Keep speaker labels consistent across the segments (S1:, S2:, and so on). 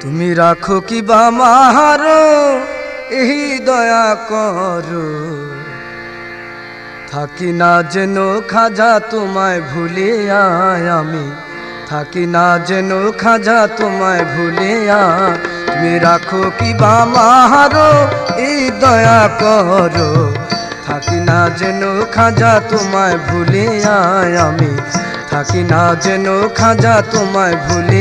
S1: তুমি রাখো কি বা মাহারো এই দয়া করো, থাকি না যেন খাজা তোমায় ভুলে আমি, থাকি না যেন খাজা তোমায় ভুলে। তুমি রাখো কি বা মাহারো এই দয়া করো, থাকি না যেন খাজা তোমায় ভুলে আমি, থাকি না যেন খাজা তোমায় ভুলে।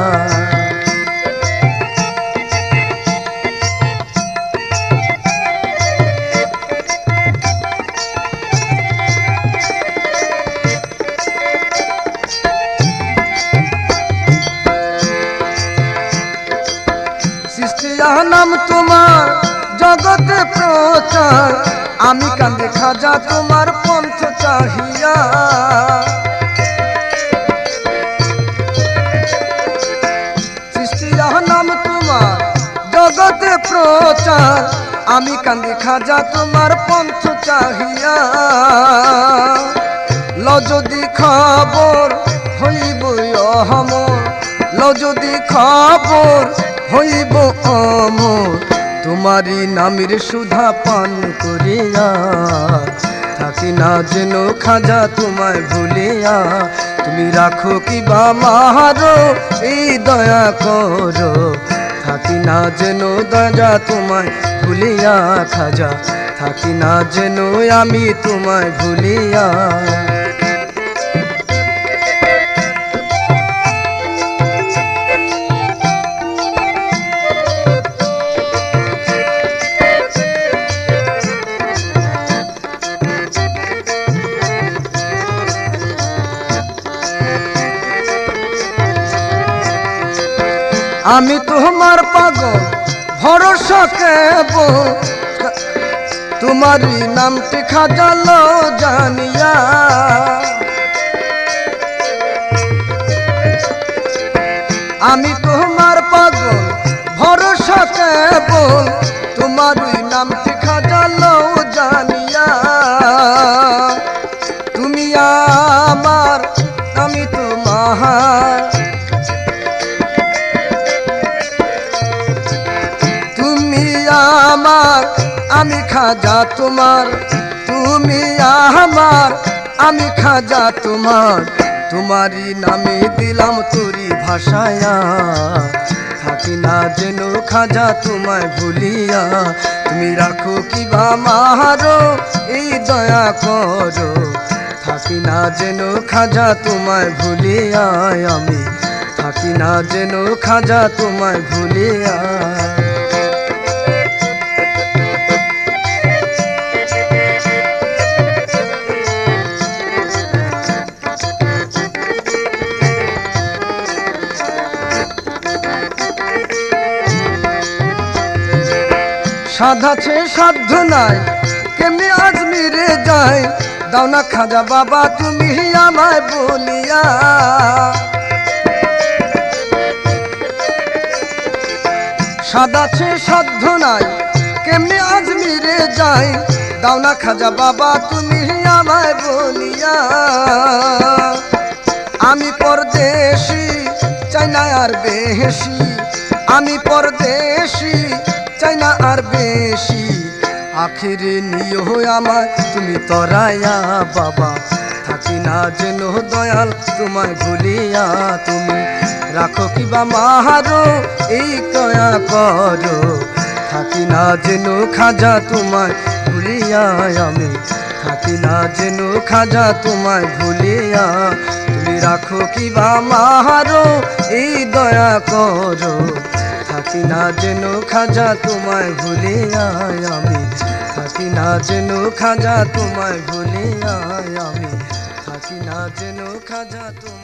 S1: নাম তোমার জগতে প্রচার, আমি কান্দে খাজা তোমার পন্থ চাহিয়া। সৃষ্টিয়া নাম তোমার জগতে প্রচার, আমি কান্দে খাজা তোমার পন্থ চাহিয়া। ল যদি খবর হইব অহমর, ল যদি খবর হইব অমর, তোমারি নামের সুধা পান করিয়া। থাকি না যেন খাজা তোমায় ভুলিয়া, তুমি রাখো কি বা মাহারো এই দয়া করো, থাকি না যেন দয়া তোমায় ভুলিয়া খাজা, থাকি না যেন আমি তোমায় ভুলিয়া। আমি তোমার পাগল ভরসা কেব, তোমারই নামটি খাজালো জানিয়া। আমি তোমার পাগল ভরসা কেব, তোমারই নামটি খাজালো জানিয়া। তুমি আমার আমি তোমার, আমার আমি খাজা তোমার, তুমি আমার আমি খাজা তোমার, তোমারই নামে দিলাম তোরি ভাষায়া। থাকি না যেন খাজা তোমায় ভুলিয়া, তুমি রাখো কি বা মাহারো এই দয়া করো, থাকি না যেন খাজা তোমায় ভুলিয়া আমি, থাকি না যেন খাজা তোমায় ভুলিয়া। সাধাছে সাধ্য নাই কেমনি আজমিরে যায়, দাও না খাজা বাবা তুমি আমায় বলিয়া। সাধাছে সাধ্য নাই কেমনি আজমিরে যায়, দাও না খাজা বাবা তুমি আমায় বলিয়া। আমি পরদেশি চাই না আর বেশি, আমি পরদেশি চাই না আর বেশি, আখিরে নিও আমায় তুমি তরায়া বাবা, থাকি না যেন দয়াল তোমায় ভুলিয়া। তুমি রাখো কি বা মাহারো এই দয়া করো, থাকি না যেন খাজা তোমায় ভুলিয়া আমি, থাকি না যেন খাজা তোমায় ভুলিয়া। তুমি রাখো কি বা মাহারো এই দয়া করো, থাকি না যেন খাজা তোমায় ভুলিয়া আমি, থাকি না যেন খাজা তোমায় ভুলিয়া আমি, থাকি না যেন খাজা তোমায়।